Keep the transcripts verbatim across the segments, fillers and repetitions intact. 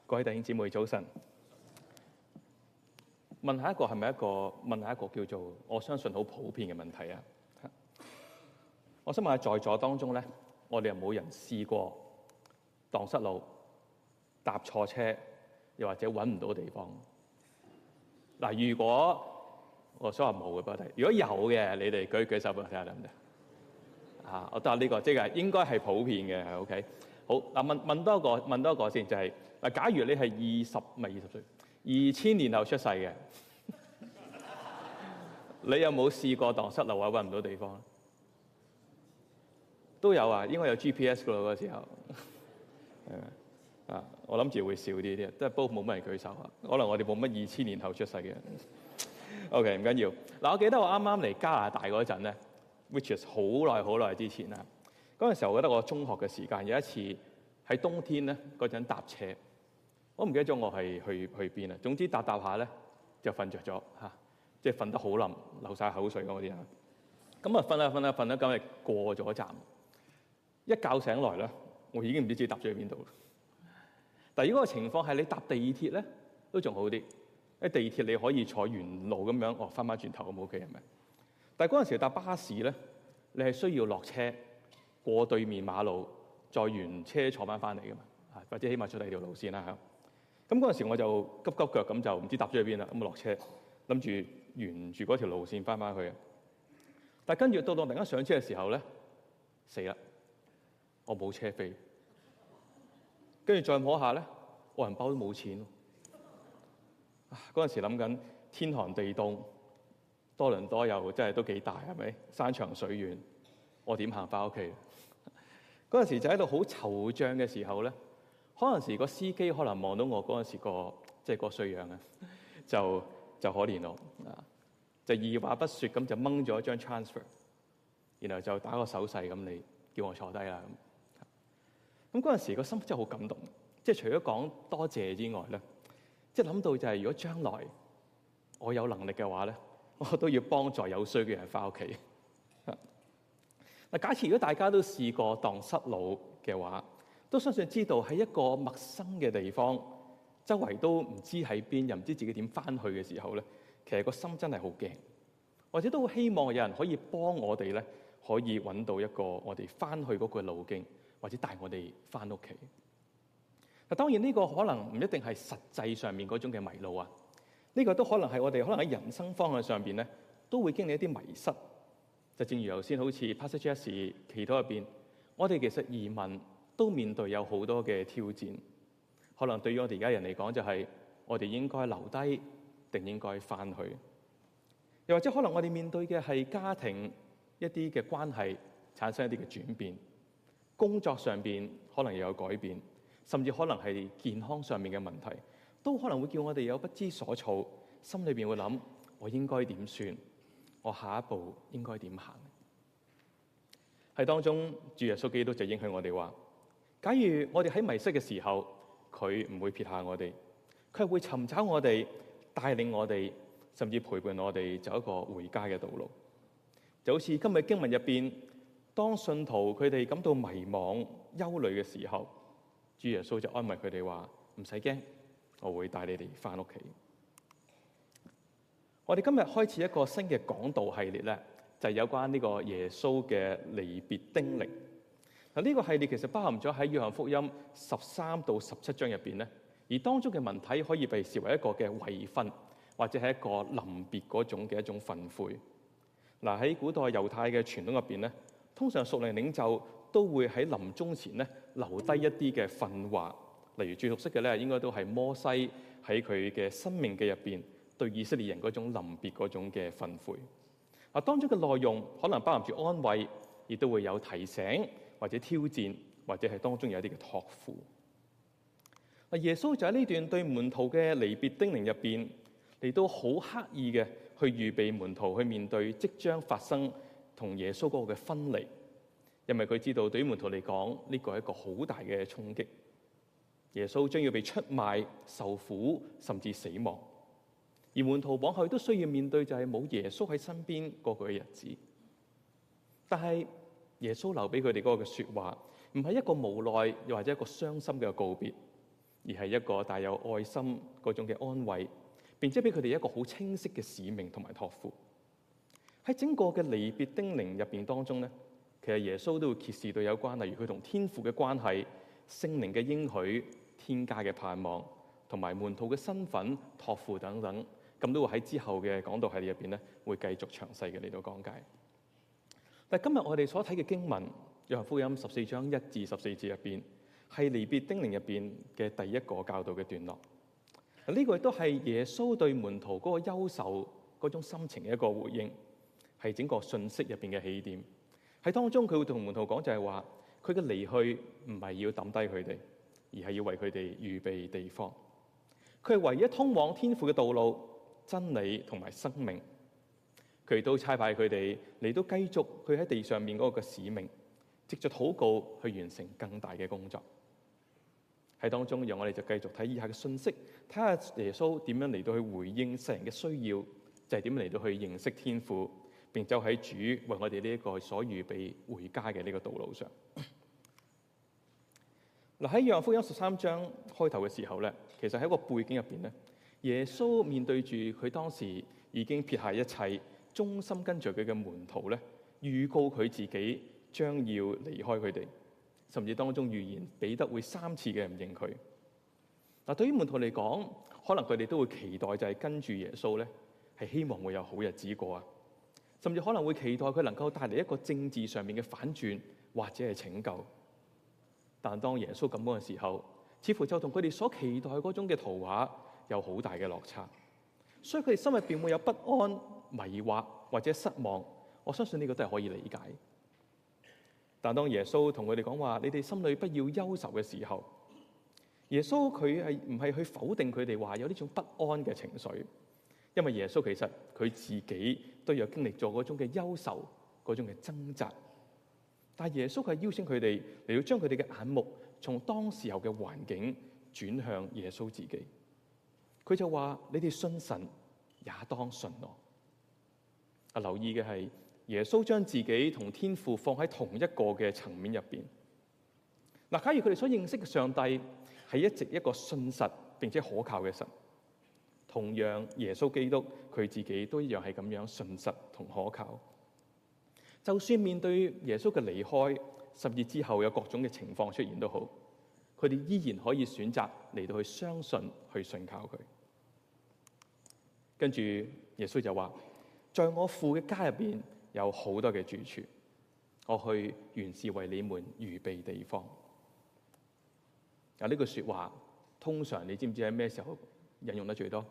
各位弟兄姊妹早晨。問下一個係咪一個問下一個叫做我相信好普遍嘅問題啊？我想問下在座當中咧，我哋有冇人試過蕩失路、搭錯車，又或者揾唔到地方？嗱，如果我想話冇嘅，不過如果有嘅，你哋舉舉手俾我睇下得唔得？啊，我得呢個即係應該係普遍嘅，係 OK。好嗱，問問多一個，問多一個先，就係嗱，假如你係二十唔係二十歲，二千年後出世嘅，你有冇試過蕩失路啊？揾唔到地方咧？都有啊，應該有 G P S 噶咯，嗰時候。啊，我諗住會少啲啲，都係不過冇乜人舉手啊。可能我哋冇乜二千年後出世嘅。OK， 唔緊要。嗱，我記得我啱啱嚟加拿大嗰陣咧 ，which is 好耐好耐之前啦。嗰陣時候，我覺得我中學嘅時間有一次喺冬天咧嗰陣搭車，我唔記得咗我係去去邊啊。總之搭搭下咧就瞓着咗嚇，即係瞓得好冧，流晒口水嗰啲啊。咁啊瞓下瞓下瞓下，今日過咗站，一覺醒來咧，我已經唔知自己搭咗去邊度。但係如果個情況係你搭地鐵咧，都仲好啲。喺地鐵你可以坐原路咁樣，哦翻返轉頭咁 OK 係咪？但係嗰陣時搭巴士咧，你係需要落車過對面馬路，再原車坐翻翻嚟噶嘛，啊或者起碼出第二條路線啦嚇。咁嗰陣時我就急急腳咁就唔知搭咗去邊啦，咁啊落車，諗住沿住嗰條路線翻翻去。但係跟住到到突然間上車嘅時候咧，死啦！我冇車飛，跟住再摸下咧，我銀包都冇錢。嗰陣時諗緊天寒地凍，多倫多又真係都幾大，係咪？山長水遠，我點行翻屋企？嗰陣時就喺度好惆悵嘅時候咧，可能時個司機可能望到我嗰陣時個即係個衰樣啊，就就可憐我啊，就二話不說咁就掹咗一張 transfer， 然後就打個手勢咁，你叫我坐低啦咁。咁嗰陣時個心真係好感動，即係除咗講多謝之外咧。即係諗到就係，如果將來我有能力嘅話咧，我都要幫助有需要嘅人翻屋企。嗱，假設如果大家都試過蕩失路嘅話，都相信知道喺一個陌生嘅地方，周圍都唔知喺邊，又唔知自己點翻去嘅時候咧，其實個心真係好驚，或者都好希望有人可以幫我哋咧，可以揾到一個我哋翻去嗰個路徑，或者帶我哋翻屋企。嗱，當然呢個可能唔一定係實際上面嗰種嘅迷路啊，呢個都可能係我哋可能喺人生方向上邊咧，都會經歷一啲迷失。就正如頭先好似 Pastor Jesse 祈禱入邊，我哋其實移民都面對有好多嘅挑戰。可能對於我哋而家人嚟講，就係我哋應該留低定應該翻去，又或者可能我哋面對嘅係家庭一啲嘅關係產生一啲嘅轉變，工作上邊可能又有改變。甚至可能係健康上面嘅問題，都可能會叫我哋有不知所措，心裏邊會諗：我應該點算？我下一步應該點行？喺當中，主耶穌基督就應許我哋話：假如我哋喺迷失嘅時候，佢唔會撇下我哋，佢係會尋找我哋，帶領我哋，甚至陪伴我哋走一個回家嘅道路。就好似今日經文入邊，當信徒佢哋感到迷惘、憂慮嘅時候，主耶穌就安慰佢哋話：唔使驚，我會帶你哋翻屋企。我哋今日開始一個新嘅講道系列咧，就係有關呢個耶穌嘅離別叮嚀。嗱，呢個系列其實包含咗喺約翰福音十三到十七章入邊咧，而當中嘅文體可以被視為一個嘅遺訓，或者係一個臨別嗰種嘅一種訓誨。嗱，喺古代猶太嘅傳統入邊咧，通常屬靈領袖都會喺臨終前咧留低一啲嘅訓話，例如最熟悉嘅咧，應該都係摩西喺佢嘅申命記入邊對以色列人嗰種臨別嗰種嘅訓誨。啊，當中嘅內容可能包含住安慰，亦都會有提醒或者挑戰，或者係當中有一啲嘅託付。啊，耶穌就喺呢段對門徒嘅離別叮嚀入邊，嚟到好刻意嘅去預備門徒去面對即將發生同耶穌嗰個嘅分離。因為佢知道對於門徒嚟講，呢個係一個好大嘅衝擊。耶穌將要被出賣、受苦，甚至死亡。而門徒往後都需要面對就係冇耶穌喺身邊嗰個嘅日子。但係耶穌留俾佢哋嗰個嘅說話，唔係一個無奈又或者一個傷心嘅告別，而係一個帶有愛心嗰種嘅安慰，並且俾佢哋一個好清晰嘅使命同埋託付。喺整個嘅離別叮嚀入邊當中咧，其實耶穌都會揭示到有關，例如佢同天父嘅關係、聖靈嘅應許、天家嘅盼望，同埋門徒嘅身份、託付等等，咁都會喺之後嘅講道系列入邊咧，會繼續詳細嘅嚟到講解。但係今日我哋所睇嘅經文，約翰福音十四章一至十四節入邊，係離別叮嚀入邊嘅第一個教導嘅段落。嗱，呢個亦都係耶穌對門徒嗰個憂愁嗰種心情嘅一個回應，係整個信息入邊嘅起點。喺當中佢會同門徒講就係話，佢嘅離去唔係要抌低佢哋，而係要為佢哋預備地方。佢係唯一通往天父嘅道路、真理同埋生命。佢亦都差派佢哋嚟到繼續佢喺地上面嗰個嘅使命，藉着禱告去完成更大嘅工作。喺當中，讓我哋就繼續睇以下嘅信息，睇下耶穌點樣嚟到去回應世人嘅需要，就係點樣嚟到去認識天父，並走喺主為我哋呢一個所預備回家嘅呢個道路上。嗱，喺約翰福音十三章開頭嘅時候咧，其實喺一個背景入邊咧，耶穌面對住佢當時已經撇下一切，忠心跟住佢嘅門徒咧，預告佢自己將要離開佢哋，甚至當中預言彼得會三次嘅唔認佢。嗱，對於門徒嚟講，可能佢哋都會期待就係跟住耶穌咧，係希望會有好日子過啊，甚至可能會期待佢能夠帶嚟一個政治上面嘅反轉或者係拯救。但當耶穌咁講嘅時候，似乎就同佢哋所期待嗰種嘅圖畫有好大嘅落差，所以佢哋心入邊會有不安、迷惑或者失望。我相信呢個都係可以理解。但當耶穌同佢哋講話，你哋心裏不要憂愁嘅時候，耶穌佢係唔係去否定佢哋話有呢種不安嘅情緒，因為耶穌其實佢自己都有經歷咗嗰種嘅憂愁、嗰種嘅掙扎。但係耶穌佢係邀請佢哋嚟到將佢哋嘅眼目從當時候嘅環境轉向耶穌自己。佢就話：你哋信神，也當信我。啊，留意嘅係耶穌將自己同天父放喺同一個嘅層面入邊。嗱，假如佢哋所認識嘅上帝係一直一個信實並且可靠嘅神，同樣耶穌基督佢自己都一樣係咁樣信實同可靠。就算面對耶穌嘅離開，甚至之後有各種嘅情況出現都好，佢哋依然可以選擇嚟到去相信、去信靠佢。跟住耶穌就話：在我父嘅家入邊有好多嘅住處，我去原是為你們預備地方。嗱，呢句說話通常你知唔知喺咩時候引用得最多？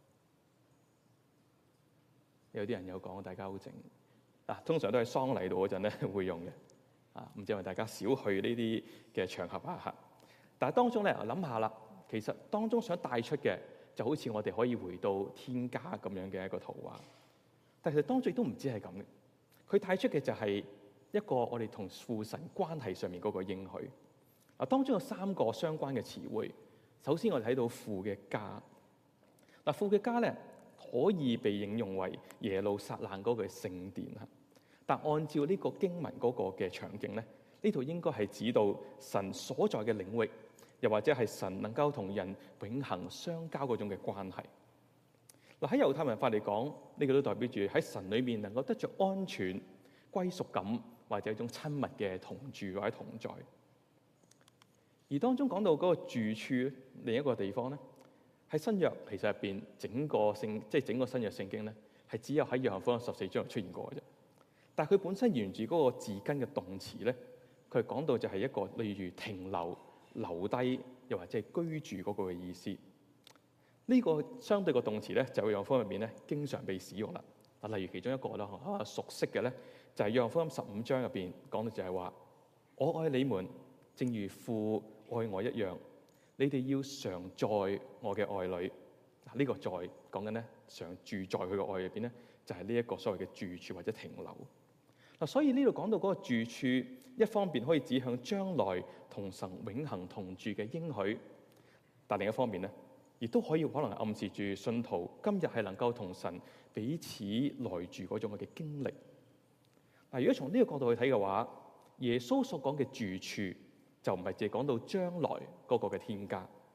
有啲人有講，大家好靜。啊，通常都係喪禮度嗰陣咧會用嘅，啊，唔知係咪大家少去呢啲嘅場合啊嚇。但係當中咧，我諗下啦，其實當中想帶出嘅就好似我哋可以回到天家咁樣嘅一個圖畫，但係其實當中亦都唔止係咁嘅。佢帶出嘅就係一個我哋同父神關係上面嗰個應許。啊，當中有三個相關嘅詞彙。首先我哋睇到父嘅家。嗱，父嘅家咧，可以被應用為耶路撒冷嗰個聖殿啊，但按照呢個經文嗰個嘅場景咧，呢度應該係指到神所在嘅領域，又或者係神能夠同人永恆相交嗰種嘅關係。嗱，喺猶太文化嚟講，呢個都代表住喺神裏面能夠得着安全、歸屬感，或者一種親密嘅同住或者同在。而當中講到嗰個住處，另一個地方咧，喺新約其實入邊整個聖即係整個新約聖經咧，係只有喺約翰福音十四章出現過嘅啫。但係佢本身沿住嗰個字根嘅動詞咧，佢講到就係一個例如停留、留低，又或者係居住嗰個嘅意思。呢、這個相對個動詞咧，就喺約翰福音入邊咧經常被使用啦。啊，例如其中一個啦，啊熟悉嘅咧，就係約翰福音十五章入邊講到就係話：我愛你們，正如父愛我一樣。你哋要常在我嘅愛裏。嗱，呢個在講緊咧，常住在佢嘅愛入邊咧，就係呢一個所謂嘅住處或者停留。嗱，所以呢度講到嗰個住處，一方面可以指向將來同神永恆同住嘅應許，但另一方面咧，亦都可以可能暗示住信徒今日係能夠同神彼此來住嗰種嘅經歷。嗱，如果從呢個角度去睇嘅話，耶穌所講嘅住處就唔係淨係講到將來嗰個嘅天家，而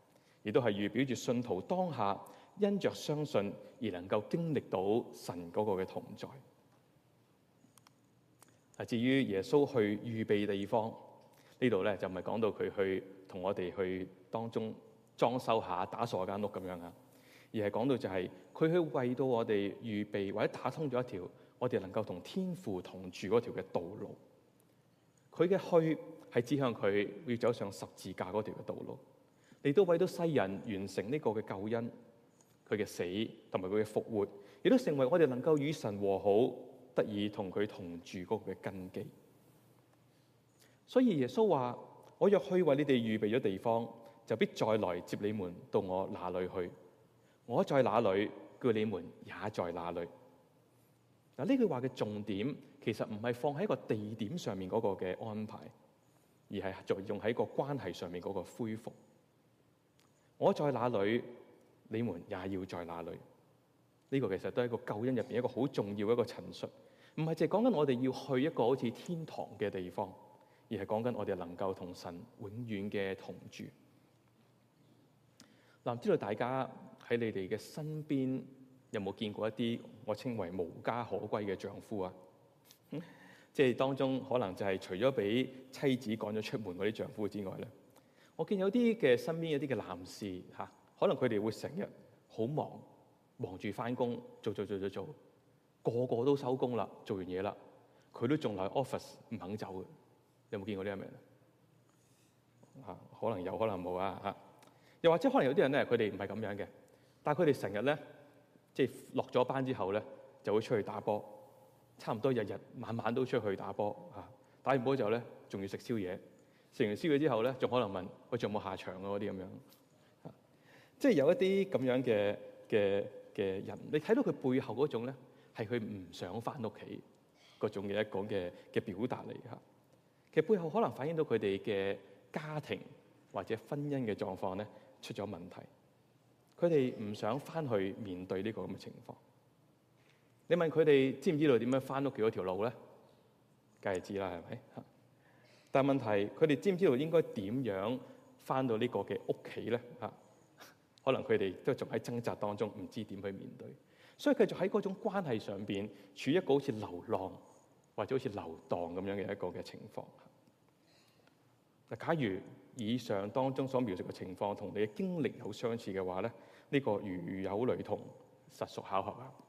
亦都係預表住信徒當下因着相信而能夠經歷到神嗰個嘅同在。啊，至於耶穌去預備地方呢度咧，就唔係講到佢去同我哋去當中裝修下打掃間屋咁樣啊，而係講到就係佢去為到我哋預備或者打通咗一條我哋能夠同天父同住嗰條嘅道路。佢嘅去係指向佢要走上十字架嗰條嘅道路，嚟到為到世人完成呢個嘅救恩，佢嘅死同埋佢嘅復活，亦都成為我哋能夠與神和好，得以同佢同住嗰個嘅根基。所以耶穌話：我若去為你哋預備咗地方，就必再來接你們到我那裏去。我在哪裏，叫你們也在哪裏。嗱，呢句話嘅重點其實唔係放喺一個地點上面嗰個嘅安排，而係作用喺個關係上面嗰個恢復。我在哪裏，你們也要在哪裏。呢個其實都係一個救恩入邊一個好重要嘅一個陳述，唔係淨係講緊我哋要去一個好似天堂嘅地方，而係講緊我哋能夠同神永遠嘅同住。嗱，唔知道大家喺你哋嘅身邊有冇見過一啲我稱為無家可歸嘅丈夫啊？即係當中可能就係除咗俾妻子趕咗出門嗰啲丈夫之外咧，我見有啲嘅身邊有啲嘅男士嚇，可能佢哋會成日好忙，忙住翻工，做做做做做，個個都收工啦，做完嘢啦，佢都仲喺 office 唔肯走嘅。有冇見過呢一樣嘢？嚇，可能有，可能冇啊嚇。又或者可能有啲人咧，佢哋唔係咁樣嘅，但係佢哋成日咧，即係落咗班之後咧，就會出去打波，差唔多日日晚晚都出去打波嚇。打完波之後咧，仲要食宵夜，食完宵夜之後咧，仲可能問我仲有冇下場啊嗰啲咁樣。即係有一啲咁樣嘅嘅嘅人，你睇到佢背後嗰種咧，係佢唔想翻屋企嗰種嘅一個嘅嘅表達嚟嚇。其實背後可能反映到佢哋嘅家庭或者婚姻嘅狀況咧出咗問題，佢哋唔想翻去面對呢個咁嘅情況。你問佢哋知唔知道點樣翻屋企嗰條路咧？梗係知啦，係咪？但係問題佢哋知唔知道應該點樣翻到呢個嘅屋企咧？嚇，可能佢哋都仲喺掙扎當中，唔知點去面對，所以繼續喺嗰種關係上邊處於一個好似流浪或者好似流蕩咁樣嘅一個嘅情況。嗱，假如以上當中所描述嘅情況同你嘅經歷有相似嘅話咧，呢個如有雷同，實屬巧合啊！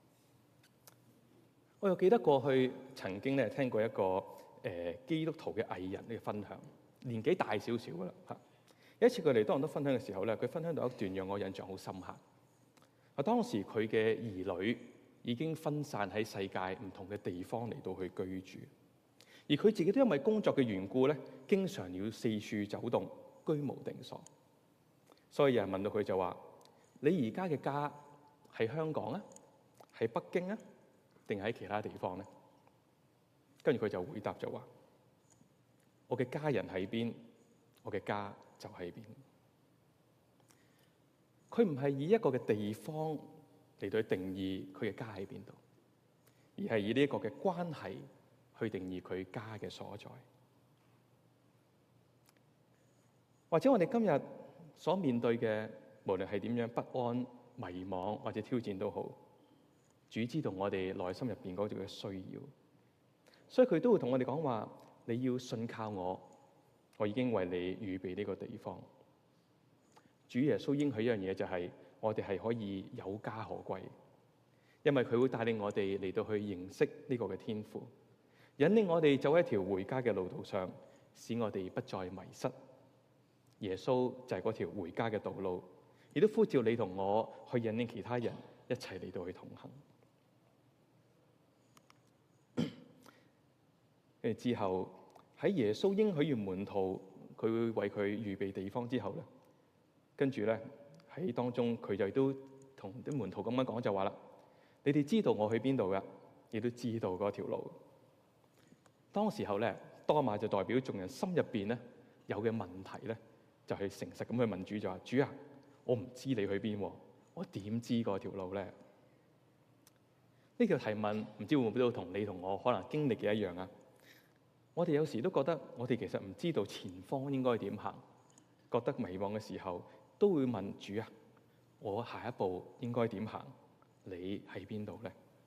我又記得過去曾經咧聽過一個誒、呃、基督徒嘅藝人嘅分享，年紀大少少噶啦嚇。有一次佢嚟多倫多分享嘅時候咧，佢分享到一段讓我印象好深刻。啊，當時佢嘅兒女已經分散喺世界唔同嘅地方嚟到去居住。而佢自己都因為工作嘅緣故咧，經常要四處走動，居無定所。所以有人問到佢就話：你而家嘅家係香港啊，係北京啊，定係喺其他地方咧？跟住佢就回答就話：我嘅家人喺邊，我嘅家就喺邊。佢唔係以一個嘅地方嚟到去定義佢嘅家喺邊度，而係以呢一個嘅關係去定義佢家嘅所在。或者我哋今日所面對嘅，無論係點樣不安、迷惘或者挑戰都好，主知道我哋內心入邊嗰種嘅需要，所以佢都會同我哋講話：你要信靠我，我已經為你預備呢個地方。主耶穌應許一樣嘢就係，我哋係可以有家可歸，因為佢會帶領我哋嚟到去認識呢個嘅天父，引領我哋走喺一條回家嘅路途上，使我哋不再迷失。耶穌就係嗰條回家嘅道路，亦都呼召你同我去引領其他人一齊嚟到去同行。跟住之後喺耶穌應許完門徒，佢會為佢預備地方之後咧，跟住咧喺當中佢就都同啲門徒咁樣講就話啦：你哋知道我去邊度噶，亦都知道嗰條路。當時候咧，多馬就代表眾人心入邊咧有嘅問題咧，就係誠實咁去問主就話：主啊，我唔知你去邊，我點知嗰條路咧？呢個提問唔知會唔會都同你同我可能經歷嘅一樣啊？我哋有時都覺得我哋其實唔知道前方應該點行，覺得迷惘嘅時候， 都會問主啊，我下一步應該點行？你喺邊度咧？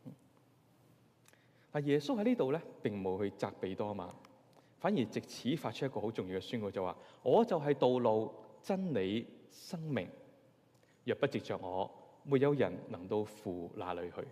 但耶穌喺呢度咧，並冇去責備多馬，反而藉此發出一個好重要嘅宣告，就話：我就係道路、真理、生命。若不藉着我，沒有人能到父那裏去。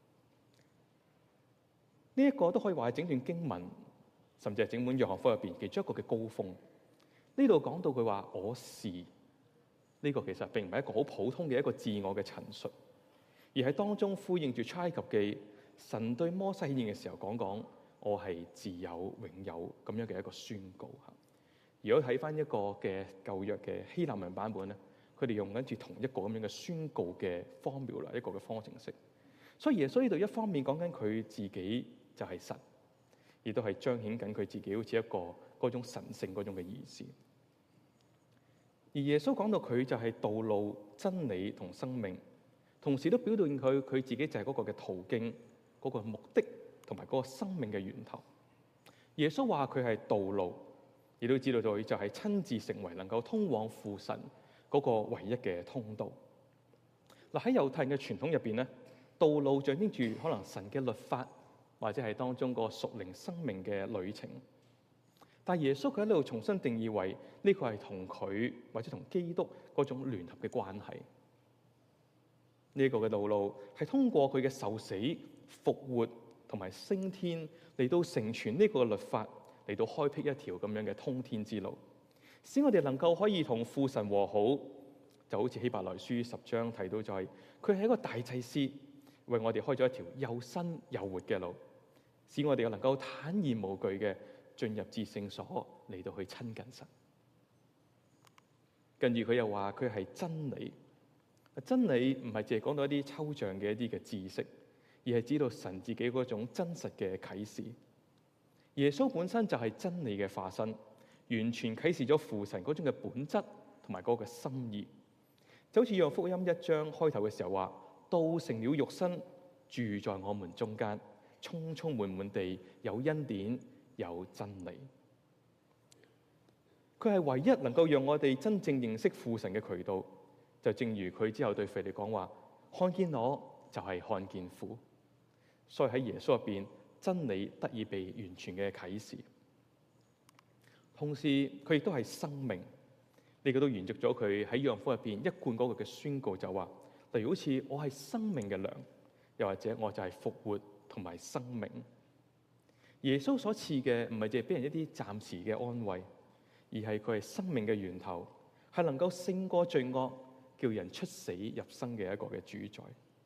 呢一個都可以話係整段經文，甚至係整本約翰福音入邊其中一個嘅高峰。呢度講到佢話我是，呢個其實並唔係一個好普通嘅一個自我嘅陳述，而係當中呼應住出埃及記神對摩西顯現嘅時候講講我係自有永有咁樣嘅一個宣告。如果睇翻一個嘅舊約嘅希臘文版本咧，佢哋用緊住同一個咁樣嘅宣告嘅方妙啦，一個嘅方程式。所以耶穌呢度一方面講緊佢自己就係神，亦都係彰顯緊佢自己好似一個嗰種神聖嗰種嘅意思。而耶穌講到佢就係道路、真理同生命，同時都表現佢佢自己就係嗰個嘅途徑、嗰個目的同埋嗰個生命嘅源頭。耶穌話佢係道路，亦都知道佢就係親自成為能夠通往父神嗰個唯一嘅通道。嗱，喺猶太人嘅傳統入邊咧，道路象徵住可能神嘅律法，或者係當中個屬靈生命嘅旅程。但耶穌佢喺呢度重新定義為呢個係同佢或者同基督嗰種聯合嘅關係。呢個嘅道路係通過佢嘅受死、復活同埋升天嚟到成全呢個律法，嚟到開闢一條咁樣嘅通天之路，使我哋能夠可以同父神和好。就好似希伯來書十章提到，就係佢係一個大祭司，為我哋開咗一條又新又活嘅路，使我哋又能夠坦然無懼嘅進入至聖所嚟到去親近神。跟住佢又話佢係真理，真理唔係淨係講到一啲抽象嘅一啲嘅知識，而係指到神自己嗰種真實嘅啟示。耶穌本身就係真理嘅化身，完全啟示咗父神嗰種嘅本質同埋嗰個心意。就好似約翰福音一章開頭嘅時候話：道成了肉身，住在我們中間，充充滿滿地有恩典有真理。佢係唯一能夠讓我哋真正認識父神嘅渠道。就正如佢之後對腓利講話：看見我就係看見父。所以喺耶穌入邊，真理得以被完全嘅啟示。同時佢亦都係生命。呢個都延續咗佢喺約翰福音入邊一貫嗰個嘅宣告，就話例如好似我係生命嘅糧，又或者我就係復活同埋生命。耶穌所賜嘅唔係淨係俾人一啲暫時嘅安慰，而係佢係生命嘅源頭，係能夠勝過罪惡，叫人出死入生嘅一個嘅主宰。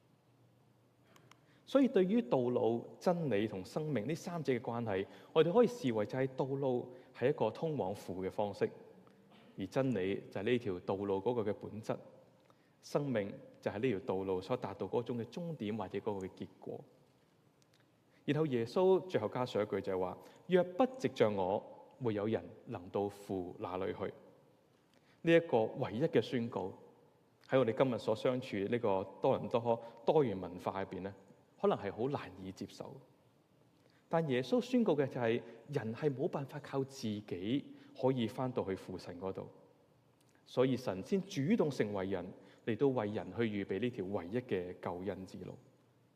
所以對於道路、真理同生命呢三者嘅關係，我哋可以視為就係道路係一個通往父嘅方式。而真理就係呢條道路嗰個嘅本質，生命就係呢條道路所達到嗰種嘅終點或者嗰個嘅結果。然後耶穌最後加上一句就係話：若不藉着我，沒有人能到父那裏去。呢一個唯一嘅宣告喺我哋今日所相處呢個多倫多多元文化入邊咧，可能係好難以接受。但耶穌宣告嘅就係人係冇辦法靠自己可以翻到去父神嗰度，所以神先主動成為人嚟到為人去預備呢條唯一嘅救恩之路。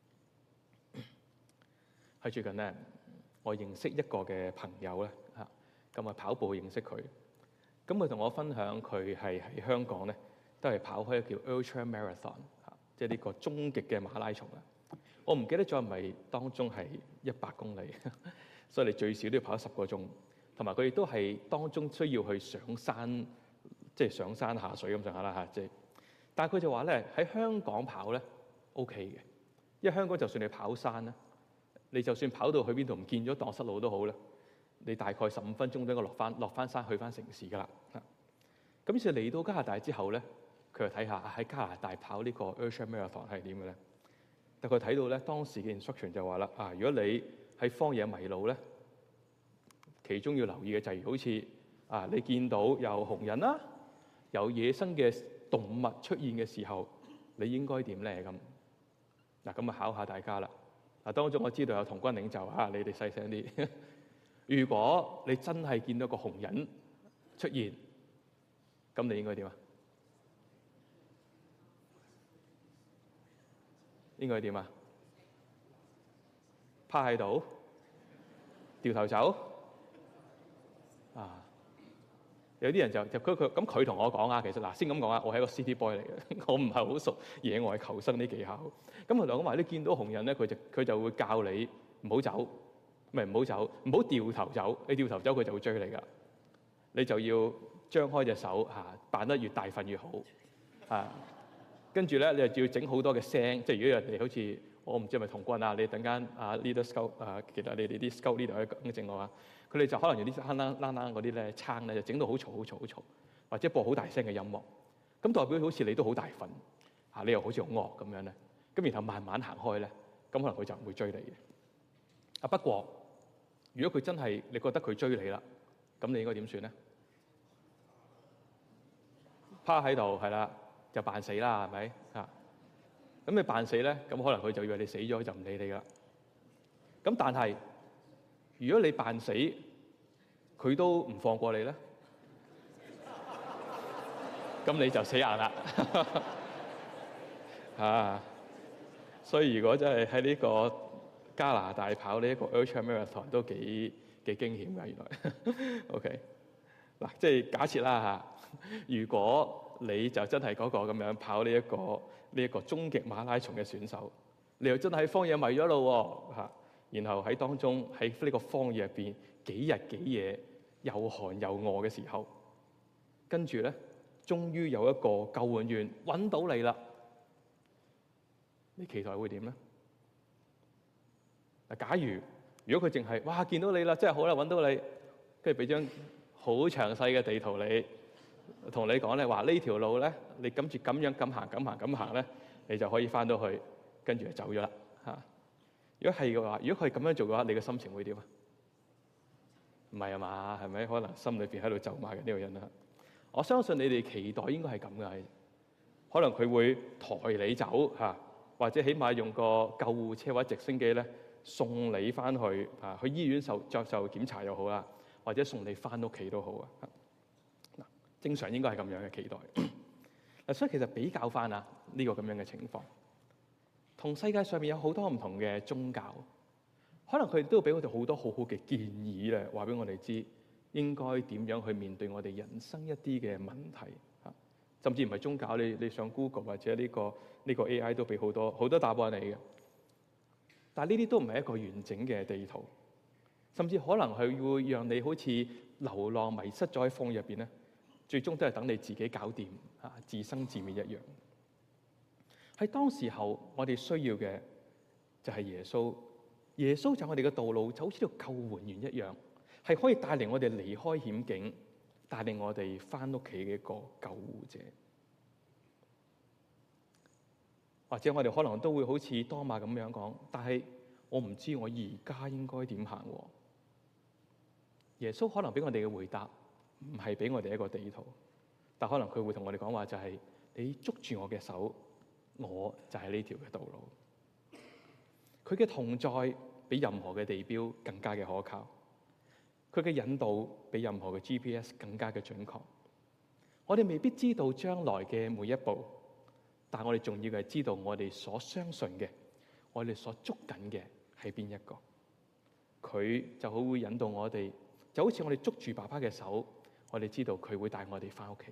喺最近咧，我認識一個嘅朋友咧，嚇咁啊跑步認識佢，咁佢同我分享佢係喺香港咧都係跑開一個叫 Ultra Marathon 嚇，即係呢個終極嘅馬拉松啊。我唔記得咗係咪當中係一百公里，所以你最少都要跑十個鐘。同埋佢亦都係當中需要去上山，即係上山下水咁上下啦嚇。即係，但係佢就話咧喺香港跑咧 OK 嘅，因為香港就算你跑山咧，你就算跑到去邊度唔見咗蕩失路都好咧，你大概十五分鐘都應該落翻落翻山去翻城市噶啦。咁於是嚟到加拿大之後咧，佢就睇下喺加拿大跑呢個 Ultra Marathon 係點嘅咧。但佢睇到咧當時嘅 instruction 就話啦：啊，如果你喺荒野迷路咧，其中要留意嘅就係好似啊，你見到有熊人啦，有野生嘅動物出現嘅時候，你應該點咧？咁嗱，咁啊考下大家啦。嗱，當中我知道有童軍領袖啊，你哋細聲啲。如果你真係見到個熊人出現，咁你應該點啊？ 應該點啊？趴喺度，掉頭走啊！有啲人就就佢佢咁佢同我講啊，其實嗱先咁講啊，我係一個 city boy 嚟嘅，我唔係好熟野外求生啲技巧。咁佢同我講話，你見到紅人咧，佢就佢就會教你唔好走，唔係唔好走，唔好掉頭走。你掉頭走，佢就會追你㗎。你就要張開隻手嚇，扮得越大份越好啊！跟住咧，你就要整好多嘅聲，即係如果人哋好似我唔知係咪童軍啊，你等間啊 leader scout 啊，其實你哋啲 scout leader 可以更正我啊。佢哋就可能用啲啷啷啷啷嗰啲咧撐咧，就整到好嘈好嘈好嘈，或者播好大聲嘅音樂，咁代表好似你都好大份嚇，你又好似好惡咁樣咧。咁然後慢慢行開咧，咁可能佢就唔會追你嘅。啊不過，如果佢真係你覺得佢追你啦，咁你應該點算咧？趴喺度係啦，就扮死啦，係咪啊？咁你扮死咧，咁可能佢就以為你死咗，就唔理你啦。咁但係，如果你扮死，佢都唔放過你咧，咁你就死硬啦。啊！所以如果真係喺呢個加拿大跑呢一個 Ultra Marathon 都幾幾驚險㗎，原來。OK，嗱，即係假設啦嚇，如果你就真係嗰個咁樣跑呢一個呢一個終極馬拉松嘅選手，你又真係喺荒野迷咗路喎嚇，然後喺當中喺呢個荒野入邊幾日幾夜又寒又餓嘅時候，跟住咧，終於有一個救援員揾到你啦，你期待會點咧？嗱，假如如果佢淨係哇見到你啦，真係好啦，揾到你，跟住俾張好詳細嘅地圖你，同你講咧話呢條路咧，你跟住咁樣咁行咁行咁行咧，你就可以翻到去，跟住就走咗啦嚇。如果係嘅話，如果佢咁樣做嘅話，你嘅心情會點啊？唔係啊嘛，係咪？可能心裏邊喺度咒罵緊呢個人啦。我相信你哋期待應該係咁嘅，可能佢會抬你走嚇，或者起碼用個救護車或者直升機咧送你翻去啊，去醫院受接受檢查又好啦，或者送你翻屋企都好啊。嗱，正常應該係咁樣嘅期待。嗱，所以其實比較翻啊呢個咁樣嘅情況，同世界上面有好多唔同嘅宗教，可能佢哋都會俾我哋好多好好嘅建議咧，話俾我哋知應該點樣去面對我哋人生一啲嘅問題嚇，甚至唔係宗教，你你上 Google 或者呢個呢個 A I 都俾好多好多答案你嘅。但係呢啲都唔係一個完整嘅地圖，甚至可能係會讓你好似流浪迷失咗喺荒野入邊咧，最終都係等你自己搞掂嚇，自生自滅一樣。喺當時候，我哋需要嘅就係耶穌。耶穌就係我哋嘅道路，就好似條救援員一樣，係可以帶領我哋離開險境，帶領我哋翻屋企嘅一個救護者。或者我哋可能都會好似多馬咁樣講，但係我唔知我而家應該點行。耶穌可能俾我哋嘅回答唔係俾我哋一個地圖，但可能佢會同我哋講話就係：你捉住我嘅手，我就係呢條嘅道路。佢嘅同在比任何嘅地標更加嘅可靠，佢嘅引導比任何嘅 G P S 更加嘅準確。我哋未必知道將來嘅每一步，但我哋重要嘅係知道我哋所相信嘅，我哋所捉緊嘅係邊一個。佢就好會引導我哋，就好似我哋捉住爸爸嘅手，我哋知道佢會帶我哋翻屋企。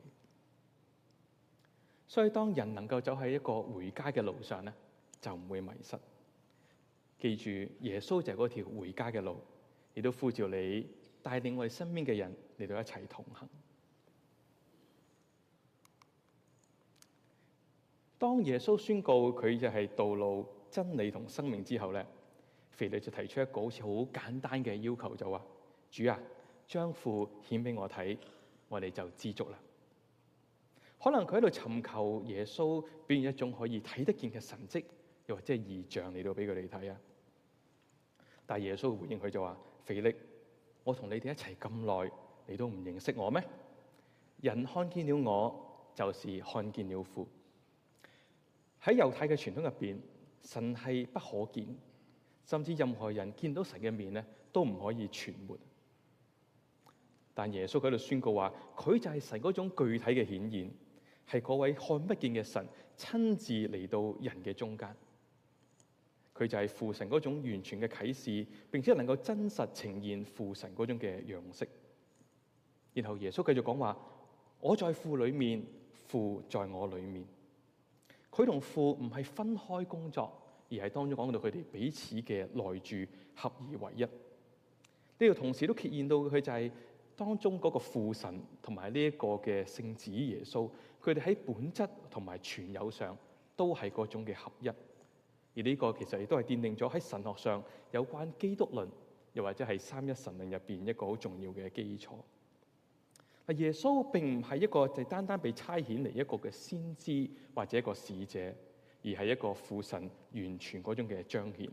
所以當人能夠走喺一個回家嘅路上咧，就唔會迷失。記住，耶穌就係嗰條回家嘅路，亦都呼召你帶領我哋身邊嘅人嚟到一齊同行。當耶穌宣告佢就係道路、真理同生命之後咧，腓利就提出一個好似好簡單嘅要求，就話：主啊，將父顯俾我睇，我哋就知足啦。可能佢喺度尋求耶穌表現一種可以睇得見嘅神蹟，又或者係異象嚟到俾佢哋睇啊！但係耶穌回應佢就話：腓力，我同你哋一齊咁耐，你都唔認識我咩？人看見了我，就是看見了父。喺猶太嘅傳統入邊，神係不可見，甚至任何人見到神嘅面咧，都唔可以存活。但耶穌喺度宣告話：佢就係神嗰種具體嘅顯現，係嗰位看不見嘅神親自嚟到人嘅中間。 佢就係父神嗰種完全嘅啟示，並且能夠真實呈現父神嗰種嘅樣式。然後耶穌繼續講話：我在父裡面，父在我裡面。佢同父唔係分開工作，而係當中講到佢哋彼此嘅內住，合而為一。呢個同時都揭現到佢就係當中嗰個父神同埋呢一個嘅聖子耶穌，佢哋喺本質同埋存有上都係嗰種嘅合一。而呢個其實亦都係奠定咗喺神學上有關基督論，又或者係三一神論入邊一個好重要嘅基礎。耶穌並唔係一個就單單被差遣嚟一個嘅先知或者一個使者，而係一個父神完全嗰種嘅彰顯。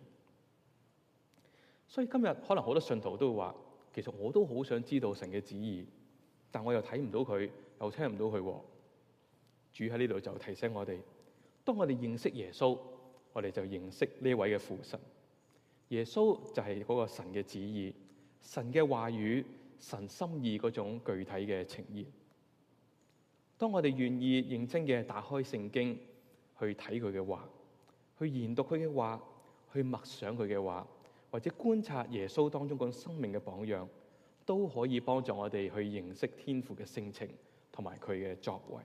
所以今日可能好多信徒都會話，其實我都好想知道神嘅旨意，但我又睇唔到佢，又聽唔到佢。主喺呢度就提醒我哋，當我哋認識耶穌，我哋就認識呢位嘅父神。耶穌就係嗰個神嘅旨意，神嘅話語，神心意嗰種具體嘅呈現。當我哋願意認真嘅打開聖經去睇佢嘅話，去研讀佢嘅話，去默想佢嘅話，或者觀察耶穌當中嗰種生命嘅榜樣，都可以幫助我哋去認識天父嘅性情同埋佢嘅作為。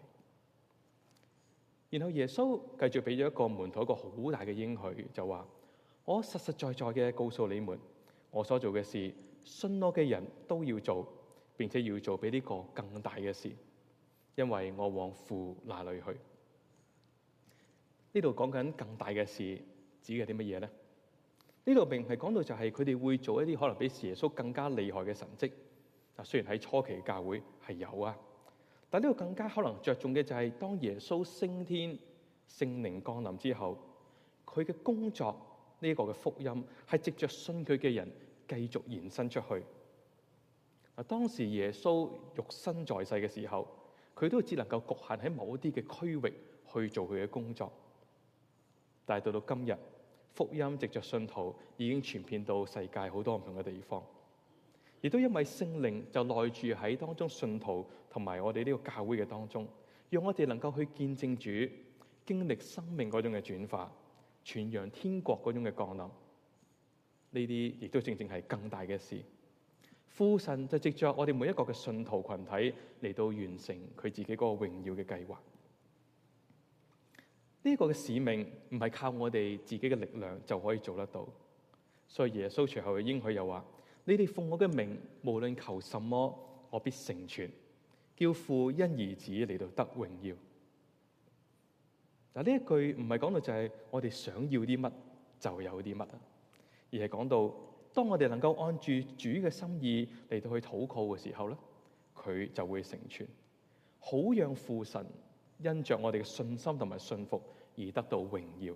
然後耶穌繼續俾咗一個門徒一個好大嘅應許，就話：我實實在在嘅告訴你們，我所做嘅事，信我嘅人都要做，並且要做比呢個更大嘅事，因為我往父那裏去。呢度講緊更大嘅事，指嘅啲乜嘢咧？呢度並唔係講到就係佢哋會做一啲可能比耶穌更加厲害嘅神蹟。嗱，雖然喺初期教會係有啊，但呢度更加可能着重嘅就係當耶穌升天、聖靈降臨之後，佢嘅工作呢個嘅福音係藉着信佢嘅人繼續延伸出去。嗱，當時耶穌肉身在世嘅時候，佢都只能夠局限喺某一啲嘅區域去做佢嘅工作。但係到到今日，福音藉着信徒已經傳遍到世界好多唔同嘅地方，亦都因為聖靈就內住喺當中信徒同埋我哋呢個教會嘅當中，讓我哋能夠去見證主，經歷生命嗰種嘅轉化，傳揚天國嗰種嘅降臨。呢啲亦都正正係更大嘅事。父神就藉着我哋每一個嘅信徒群體嚟到完成佢自己嗰個榮耀嘅計劃。呢個嘅使命唔係靠我哋自己嘅力量就可以做得到，所以耶穌隨後嘅應許又話：你哋奉我嘅名，無論求什麼，我必成全，叫父因兒子嚟到得榮耀。嗱，呢一句唔係講到就係我哋想要啲乜就有啲乜啊，而係講到當我哋能夠按住主嘅心意嚟到去禱告嘅時候咧，佢就會成全，好讓父神因着我哋嘅信心同埋信服而得到榮耀。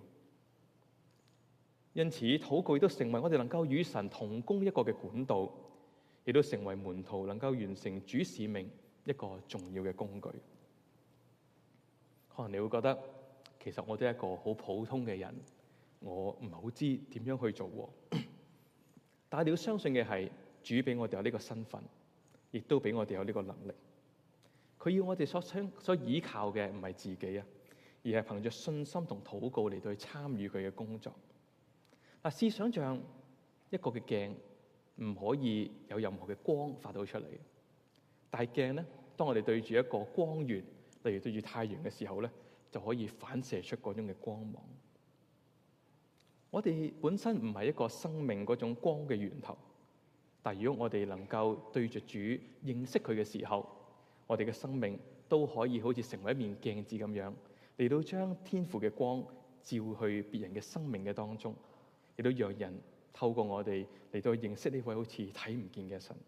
因此禱告亦都成為我哋能夠與神同工一個嘅管道，亦都成為門徒能夠完成主使命一個重要嘅工具。可能你會覺得其實我都係一個好普通嘅人，我唔係好知點樣去做，但係你要相信嘅係主俾我哋有呢個身份，亦都俾我哋有呢個能力。佢要我哋所想所依靠嘅唔係自己啊，而係憑着信心同禱告嚟到去參與佢嘅工作。嗱，試想像一個嘅鏡唔可以有任何嘅光發到出嚟，但係鏡咧，當我哋對住一個光源，例如對住太陽嘅時候咧，就可以反射出嗰種嘅光芒。我哋本身唔係一個生命嗰種光嘅源頭，但係如果我哋能夠對着主認識佢嘅時候，我哋嘅生命都可以好似成為一面鏡子咁樣，嚟到將天父嘅光照去別人嘅生命嘅當中，亦都讓人透過我哋嚟到認識呢位好似睇唔見嘅神。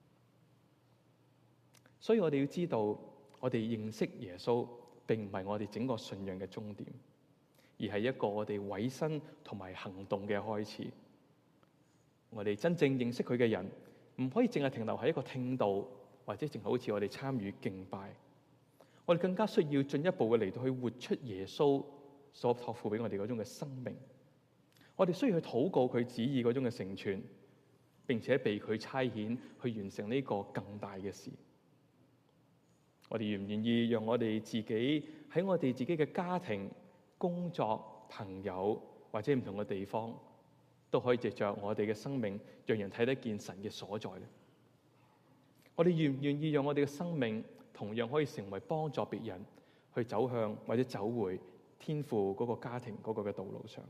所以我哋要知道，我哋認識耶穌並唔係我哋整個信仰嘅終點，而係一個我哋委身同埋行動嘅開始。我哋真正認識佢嘅人，唔可以淨係停留喺一個聽道，或者淨係好似我哋參與敬拜。我哋更加需要進一步嘅嚟到去活出耶穌所託付俾我哋嗰種嘅生命。我哋需要去禱告佢旨意嗰種嘅成全，並且被佢差遣去完成呢個更大嘅事。我哋願唔願意讓我哋自己喺我哋自己嘅家庭、工作、朋友或者唔同嘅地方，都可以藉着我哋嘅生命，讓人睇得見神嘅所在咧？我哋願唔願意讓我哋嘅生命同樣可以成為幫助別人去走向或者走回天父嗰個家庭嗰個嘅道路上？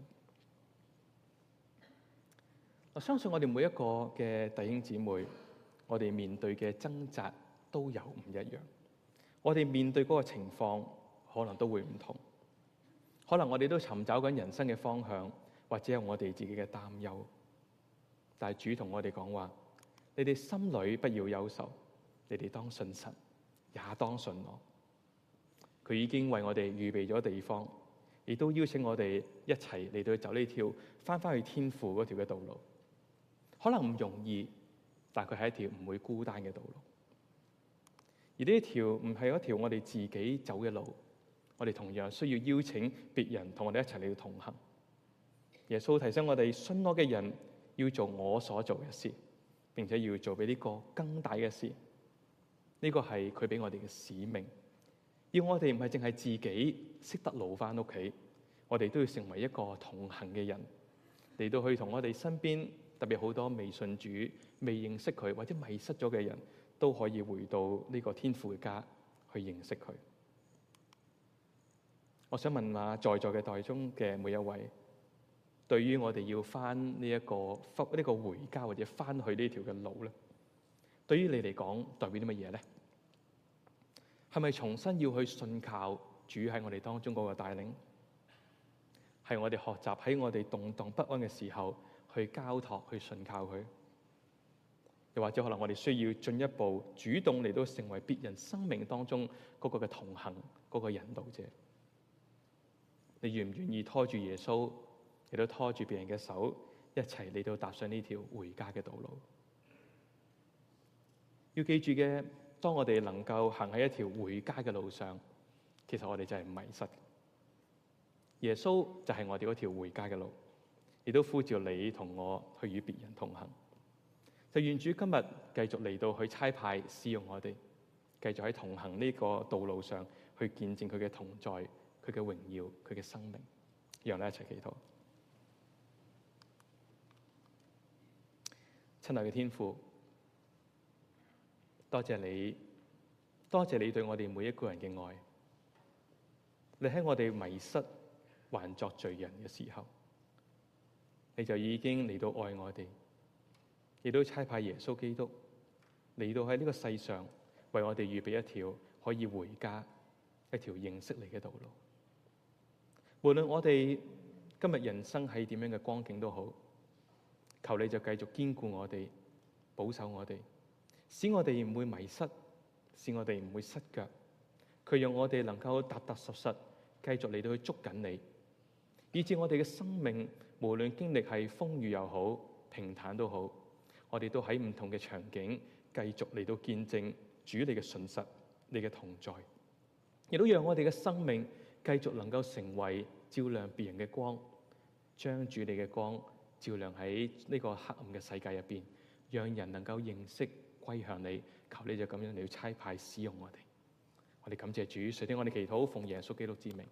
我相信我哋每一個嘅弟兄姊妹，我哋面對嘅掙扎都有唔一樣，我哋面對嗰個情況可能都會唔同，可能我哋都尋找緊人生嘅方向，或者有我哋自己嘅擔憂。但係主同我哋講話，你哋心裏不要憂愁，你哋當信神，也當信我。佢已經為我哋預備咗地方，亦都邀請我哋一齊嚟到去走呢條翻返去天父嗰條嘅道路。可能唔容易，但佢係一條唔會孤單嘅道路。而呢一條唔係一條我哋自己走嘅路，我哋同樣需要邀請別人同我哋一齊嚟到同行。耶穌提醒我哋，信我嘅人要做我所做嘅事，並且要做比呢個更大嘅事。呢個係佢俾我哋嘅使命，要我哋唔係淨係自己識得路翻屋企，我哋都要成為一個同行嘅人，嚟到去同我哋身邊特別好多未信主、未認識佢或者迷失咗嘅人，都可以回到呢個天父嘅家去認識佢。我想問下在座嘅代中嘅每一位，對於我哋要翻呢一個翻呢個回家或者翻去呢條嘅路咧，對於你嚟講代表啲乜嘢咧？係咪重新要去信靠主喺我哋當中嗰個帶領？係我哋學習喺我哋動盪不安嘅時候去交託、去信靠佢？又或者可能我哋需要進一步主動嚟到成為別人生命當中嗰個嘅同行、嗰個引導者？你願唔願意拖住耶穌，亦都拖住別人嘅手，一齊嚟到踏上呢條回家嘅道路？要記住嘅，當我哋能夠行喺一條回家嘅路上，其實我哋就係迷失。耶穌就係我哋嗰條回家嘅路，亦都呼召你同我去與別人同行。就願主今日繼續嚟到去差派使用我哋，繼續喺同行呢個道路上去見證佢嘅同在、佢嘅榮耀、佢嘅生命。讓我哋一齊祈禱。親愛嘅天父，多謝你，多謝你對我哋每一個人嘅愛。你喺我哋迷失、還作罪人嘅時候，你就已經嚟到愛我哋，亦都差派耶穌基督嚟到喺呢個世上，為我哋預備一條可以回家、一條認識你嘅道路。無論我哋今日人生係點樣嘅光景都好，求你就繼續堅固我哋、保守我哋，使我哋唔會迷失，使我哋唔會失腳。佢讓我哋能夠踏踏實實繼續嚟到去捉緊你，以致我哋嘅生命無論經歷係風雨又好、平坦都好，我哋都喺唔同嘅場景繼續嚟到見證主你嘅信實、你嘅同在，亦都讓我哋嘅生命繼續能夠成為照亮別人嘅光，將主你嘅光照亮喺呢個黑暗嘅世界入邊，讓人能夠認識歸向你。求你就咁樣嚟差派使用我哋。我哋感謝主，垂聽我哋祈禱，奉耶穌基督之名。